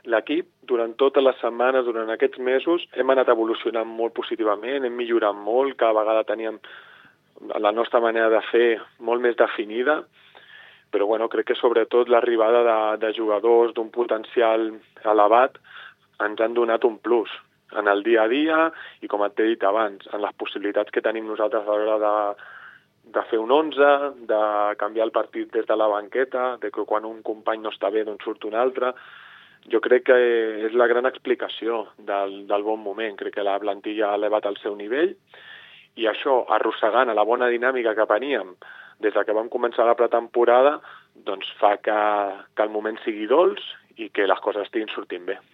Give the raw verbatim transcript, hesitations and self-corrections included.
l'equip, durant totes les setmanes, durant aquests mesos, hem anat evolucionant molt positivament, hem millorat molt, cada vegada teníem la nostra manera de fer molt més definida, però bueno, crec que sobretot l'arribada de, de jugadors d'un potencial elevat ens han donat un plus en el dia a dia i, com et he dit abans, en les possibilitats que tenim nosaltres a l'hora de, de fer un onze, de canviar el partit des de la banqueta, de que quan un company no està bé doncs surt un altre. Jo crec que és la gran explicació del, del bon moment. Crec que la plantilla ha elevat el seu nivell i això, arrossegant a la bona dinàmica que veníem des que vam començar la pretemporada, doncs fa que, que el moment sigui dolç i que les coses estiguin sortint bé.